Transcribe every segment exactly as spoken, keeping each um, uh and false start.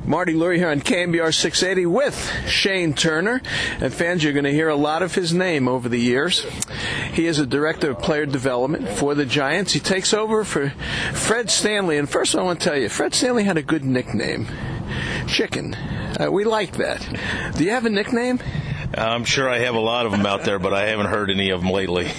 Marty Lurie here on K M B R six eighty with Shane Turner. And fans, you're going to hear a lot of his name over the years. He is a director of player development for the Giants. He takes over for Fred Stanley. And first I want to tell you, Fred Stanley had a good nickname, Chicken. Uh, we like that. Do you have a nickname? I'm sure I have a lot of them out there, but I haven't heard any of them lately.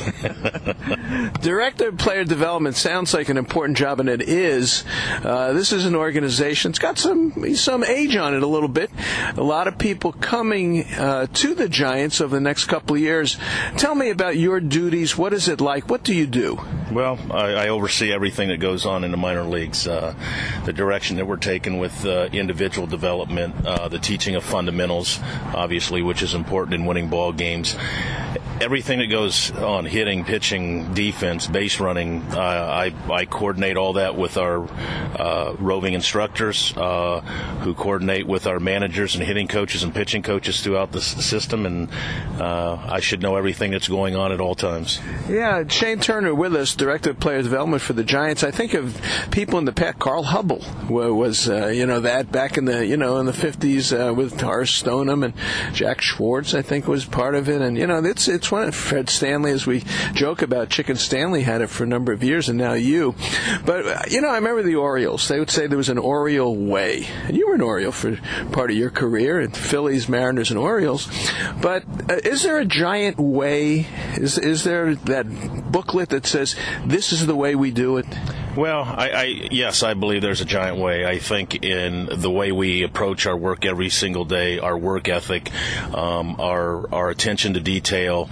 Director of Player Development sounds like an important job, and it is. Uh, this is an organization. It's got some some age on it a little bit. A lot of people coming uh, to the Giants over the next couple of years. Tell me about your duties. What is it like? What do you do? Well, I, I oversee everything that goes on in the minor leagues, uh, the direction that we're taking with uh, individual development, uh, the teaching of fundamentals, obviously, which is important in winning ball games. Everything that goes on, hitting, pitching, defense, base running, uh, I, I coordinate all that with our uh, roving instructors uh, who coordinate with our managers and hitting coaches and pitching coaches throughout the s- system, and uh, I should know everything that's going on at all times. Yeah, Shane Turner with us, Director of Player Development for the Giants. I think of people in the past. Carl Hubble was, uh, you know, that back in the, you know, in the fifties uh, with Horace Stoneham, and Jack Schwartz, I think, was part of it. And, you know, it's it's one of Fred Stanley, as we joke about, Chicken Stanley had it for a number of years, and now you. But, uh, you know, I remember the Orioles. They would say there was an Oriole way. And you were an Oriole for part of your career, and Phillies, Mariners, and Orioles. But uh, is there a Giant way? Is, is there that booklet that says, this is the way we do it? Well, I, I yes, I believe there's a Giant way. I think in the way we approach our work every single day, our work ethic, um, our our attention to detail,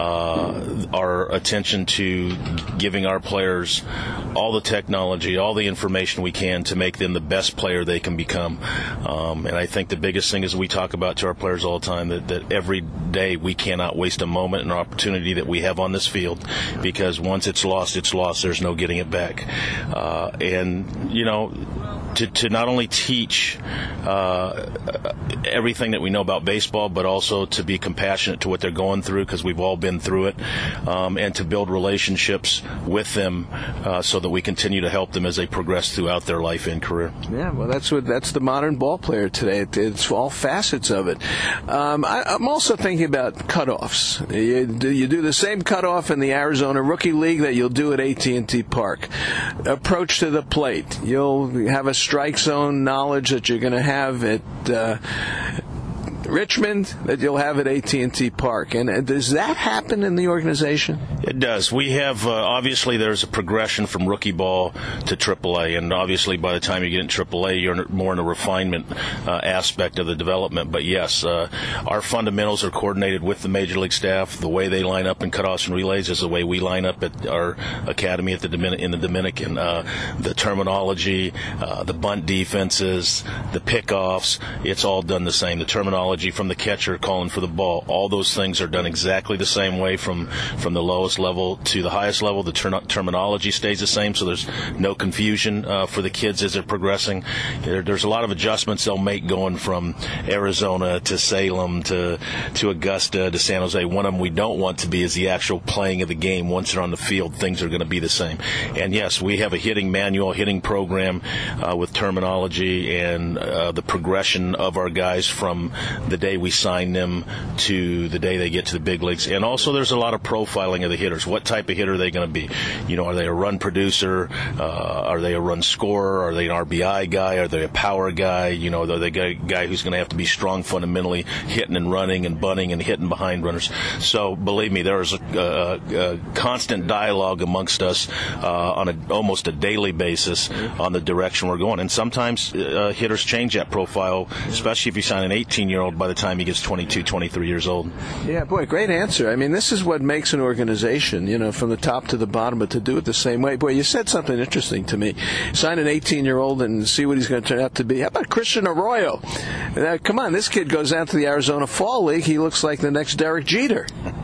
uh, our attention to giving our players all the technology, all the information we can to make them the best player they can become. Um, and I think the biggest thing is we talk about to our players all the time that, that every day we cannot waste a moment and opportunity that we have on this field, because once it's lost, it's lost. There's no getting it back. Uh, and, you know, to, to not only teach uh, everything that we know about baseball, but also to be compassionate to what they're going through, because we've all been through it, um, and to build relationships with them uh, so that we continue to help them as they progress throughout their life and career. Yeah, well, that's what that's the modern ball player today. It, it's all facets of it. Um, I, I'm also thinking about cutoffs. You do, you do the same cutoff in the Arizona Rookie League that you'll do at A T and T Park. Approach to the plate. You'll have a strike zone knowledge that you're going to have at uh, Richmond that you'll have at A T and T Park. And uh, does that happen in the organization? It does. We have, uh, obviously, there's a progression from rookie ball to triple A, and obviously by the time you get in triple A, you're more in a refinement uh, aspect of the development. But yes, uh, our fundamentals are coordinated with the Major League staff. The way they line up in cutoffs and relays is the way we line up at our academy at the Domin- in the Dominican. Uh, the terminology, uh, the bunt defenses, the pickoffs, it's all done the same. The terminology from the catcher calling for the ball, all those things are done exactly the same way from, from the lowest level to the highest level. The ter- terminology stays the same, so there's no confusion uh, for the kids as they're progressing. There, there's a lot of adjustments they'll make going from Arizona to Salem to to Augusta to San Jose. One of them we don't want to be is the actual playing of the game. Once they're on the field, things are going to be the same. And yes, we have a hitting manual, hitting program uh, with terminology and uh, the progression of our guys from the day we sign them to the day they get to the big leagues. And also there's a lot of profiling of the hitters. What type of hitter are they going to be? You know, are they a run producer? Uh, are they a run scorer? Are they an R B I guy? Are they a power guy? You know, are they a guy who's going to have to be strong fundamentally, hitting and running and bunting and hitting behind runners? So believe me, there is a, a, a constant dialogue amongst us uh, on a, almost a daily basis on the direction we're going. And sometimes uh, hitters change that profile, especially if you sign an eighteen-year-old by the time he gets twenty-two, twenty-three years old. Yeah, boy, great answer. I mean, this is what makes an organization, you know, from the top to the bottom, but to do it the same way. Boy, you said something interesting to me. Sign an eighteen-year-old and see what he's going to turn out to be. How about Christian Arroyo? Now, come on, this kid goes out to the Arizona Fall League. He looks like the next Derek Jeter.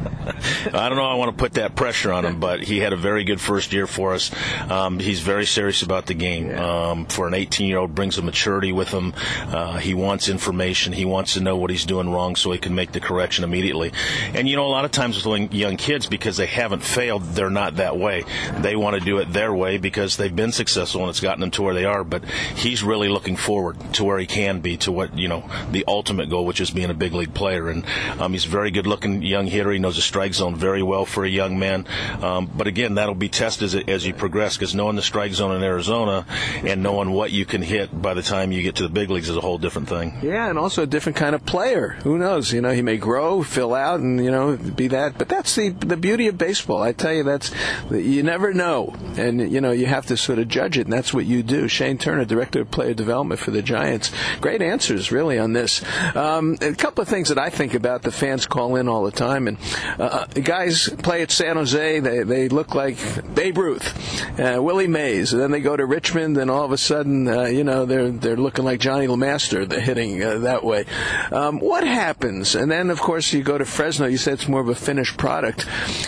I don't know. I want to put that pressure on him, but he had a very good first year for us. Um, he's very serious about the game. Yeah. Um, for an eighteen-year-old, brings a maturity with him. Uh, he wants information. He wants to know what he's doing wrong so he can make the correction immediately. And, you know, a lot of times with young kids, because they haven't failed, they're not that way. They want to do it their way because they've been successful and it's gotten them to where they are. But he's really looking forward to where he can be, to what, you know, the ultimate goal, which is being a big league player. And um, he's a very good-looking young hitter. He knows the strike zone very well for a young man. Um, but, again, that'll be tested as, as you progress, because knowing the strike zone in Arizona and knowing what you can hit by the time you get to the big leagues is a whole different thing. Yeah, and also a different kind of player. Who knows? You know, he may grow, fill out, and, you know, be that. But that's the the beauty of baseball. I tell you, that's you never know. And, you know, you have to sort of judge it, and that's what you do. Shane Turner, Director of Player Development for the Giants. Great answers, really, on this. Um, a couple of things that I think about. The fans call in all the time, and uh, guys play at San Jose. They they look like Babe Ruth, uh, Willie Mays, and then they go to Richmond, and all of a sudden, uh, you know, they're they're looking like Johnny LeMaster. They're hitting uh, that way. Um, what happens? And then, of course, you go to Fresno. You said it's more of a finished product.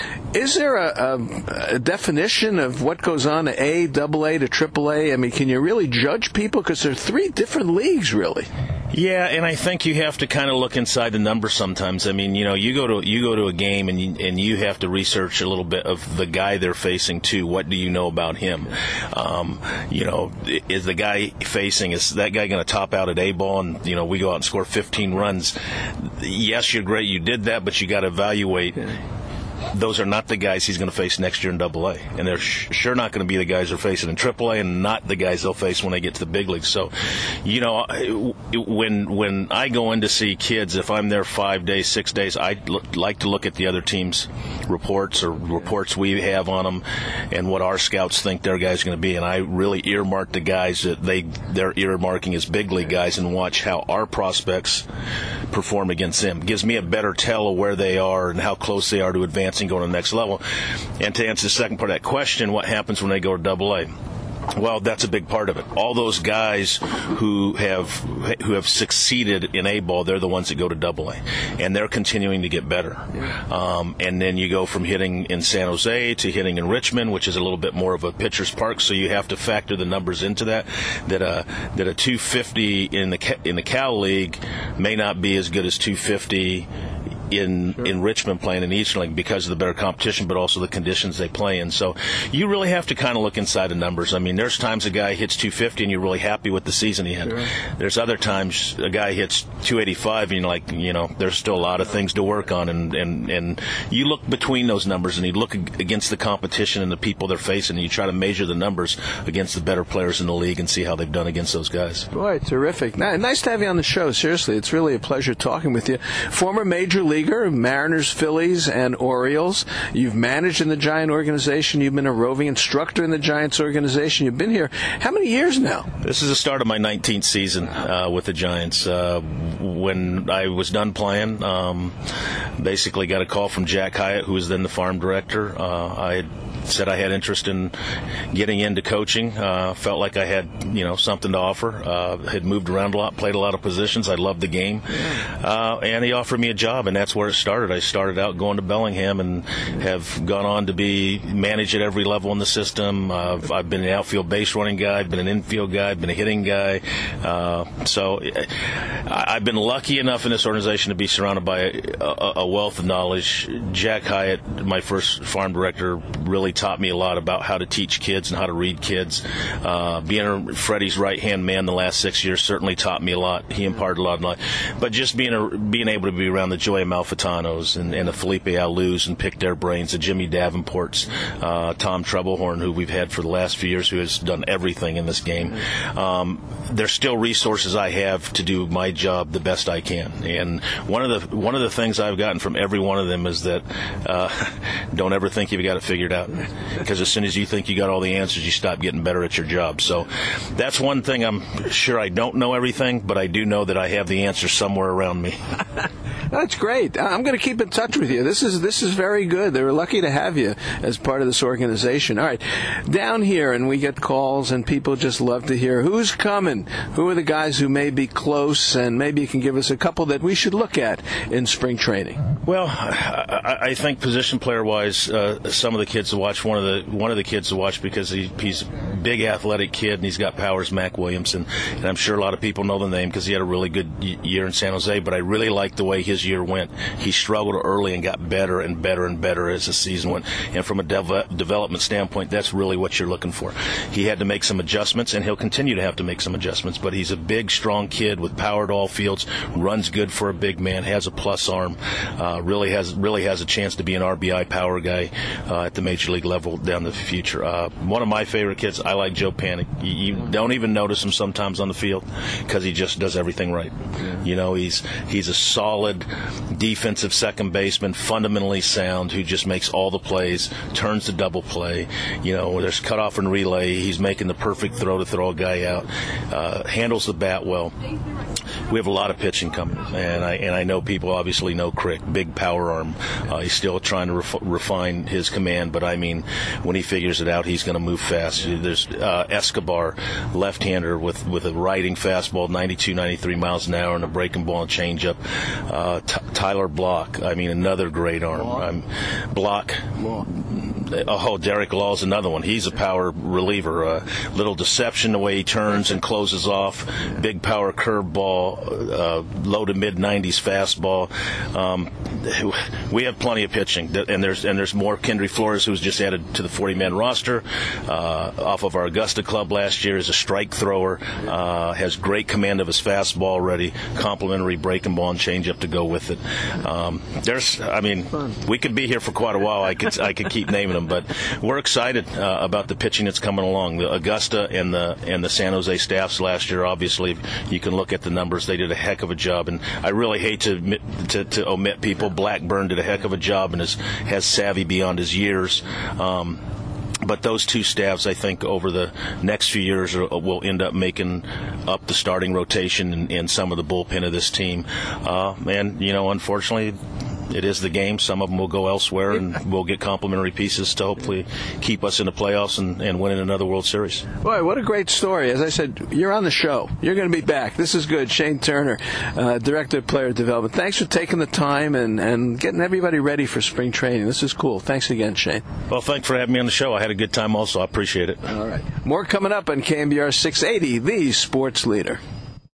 Is there a, a, a definition of what goes on to A, double A to triple A? I mean, can you really judge people? Because there are three different leagues, really. Yeah, and I think you have to kind of look inside the numbers sometimes. I mean, you know, you go to you go to a game and you, and you have to research a little bit of the guy they're facing too. What do you know about him? Um, you know, is the guy facing, is that guy going to top out at A ball and, you know, we go out and score fifteen runs? Yes, you're great, you did that, but you got to evaluate. Those are not the guys he's going to face next year in double A. And they're sh- sure not going to be the guys they're facing in triple A, and not the guys they'll face when they get to the big leagues. So, you know, when when I go in to see kids, if I'm there five days, six days, I look, like to look at the other team's reports or reports we have on them and what our scouts think their guys are going to be. And I really earmark the guys that they, they're earmarking as big league guys and watch how our prospects perform against them. It gives me a better tell of where they are and how close they are to advancing, going to the next level. And to answer the second part of that question, what happens when they go to double A? Well, that's a big part of it. All those guys who have who have succeeded in A ball, they're the ones that go to double A, and they're continuing to get better. Yeah. Um, and then you go from hitting in San Jose to hitting in Richmond, which is a little bit more of a pitcher's park. So you have to factor the numbers into that. That a that a two fifty in the in the Cal League may not be as good as two fifty in sure. in Richmond playing in Eastern League because of the better competition, but also the conditions they play in. So you really have to kind of look inside the numbers. I mean, there's times a guy hits two fifty and you're really happy with the season he had. Sure. There's other times a guy hits two eighty-five and you're like, you know, there's still a lot of things to work on. And, and, and you look between those numbers and you look against the competition and the people they're facing, and you try to measure the numbers against the better players in the league and see how they've done against those guys. Boy, terrific. Nice to have you on the show. Seriously, it's really a pleasure talking with you. Former Major League Leaguer, Mariners, Phillies, and Orioles. You've managed in the Giant organization. You've been a roving instructor in the Giants organization. You've been here how many years now? This is the start of my nineteenth season uh, with the Giants. Uh, when I was done playing, um, basically got a call from Jack Hyatt, who was then the farm director. Uh, I had said I had interest in getting into coaching. Uh, felt like I had, you know, something to offer. Uh, had moved around a lot, played a lot of positions. I loved the game. Uh, and he offered me a job, and that's where it started. I started out going to Bellingham and have gone on to be managed at every level in the system. Uh, I've been an outfield base running guy. I've been an infield guy. I've been a hitting guy. Uh, so I've been lucky enough in this organization to be surrounded by a, a wealth of knowledge. Jack Hyatt, my first farm director, really taught me a lot about how to teach kids and how to read kids. Uh, being Freddie's right-hand man the last six years certainly taught me a lot. He imparted a lot of knowledge. But just being a, being able to be around the Joey Amalfitanos and, and the Felipe Alous and pick their brains, the Jimmy Davenports, uh, Tom Trebelhorn, who we've had for the last few years, who has done everything in this game. Um, there's still resources I have to do my job the best I can. And one of the one of the things I've gotten from every one of them is that uh, don't ever think you've got it figured out. Because as soon as you think you got all the answers, you stop getting better at your job. So that's one thing. I'm sure I don't know everything, but I do know that I have the answers somewhere around me. That's great. I'm going to keep in touch with you. This is this is very good. They were lucky to have you as part of this organization. All right, down here, and we get calls, and people just love to hear who's coming. Who are the guys who may be close, and maybe you can give us a couple that we should look at in spring training. Well, I, I think position player-wise, uh, some of the kids to watch. One of the one of the kids to watch because he, he's a big athletic kid and he's got powers. Mac Williamson, and I'm sure a lot of people know the name because he had a really good year in San Jose. But I really liked the way his year went. He struggled early and got better and better and better as the season went. And from a dev- development standpoint, that's really what you're looking for. He had to make some adjustments, and he'll continue to have to make some adjustments. But he's a big, strong kid with power at all fields. Runs good for a big man. Has a plus arm. Uh, really has really has a chance to be an R B I power guy uh, at the major league level down the future. Uh, one of my favorite kids. I like Joe Panik. You, you don't even notice him sometimes on the field because he just does everything right. Yeah. You know, he's he's a solid defensive second baseman, fundamentally sound, who just makes all the plays, turns the double play. You know, there's cutoff and relay. He's making the perfect throw to throw a guy out. Uh, handles the bat well. We have a lot of pitching coming, and I and I know people obviously know Crick, big power arm. Uh, he's still trying to ref- refine his command, but I mean, when he figures it out, he's going to move fast. There's uh, Escobar, left-hander with, with a riding fastball, ninety-two, ninety-three miles an hour, and a breaking ball and changeup. Uh, T- Tyler Block, I mean, another great arm. Um, Block. Block. Oh, Derek Law's another one. He's a power reliever. A uh, little deception the way he turns and closes off. Big power curveball, uh, low to mid nineties fastball. Um, we have plenty of pitching, and there's and there's more. Kendry Flores, who's just added to the forty-man roster, uh, off of our Augusta club last year, is a strike thrower. Uh, has great command of his fastball already. Complimentary breaking ball and changeup to go with it. Um, there's, I mean, we could be here for quite a while. I could I could keep naming them, but we're excited uh, about the pitching that's coming along. The Augusta and the and the San Jose staffs last year, obviously, you can look at the numbers. They did a heck of a job, and I really hate to admit, to, to omit people. Blackburn did a heck of a job and is, has savvy beyond his years. Um, But those two staffs, I think, over the next few years are, will end up making up the starting rotation and, and some of the bullpen of this team. Uh, and, you know, unfortunately, it is the game. Some of them will go elsewhere, and we'll get complimentary pieces to hopefully keep us in the playoffs and, and winning another World Series. Boy, what a great story. As I said, you're on the show. You're going to be back. This is good. Shane Turner, uh, Director of Player Development. Thanks for taking the time and, and getting everybody ready for spring training. This is cool. Thanks again, Shane. Well, thanks for having me on the show. I had a good time also. I appreciate it. All right. More coming up on K M B R six eighty, the sports leader.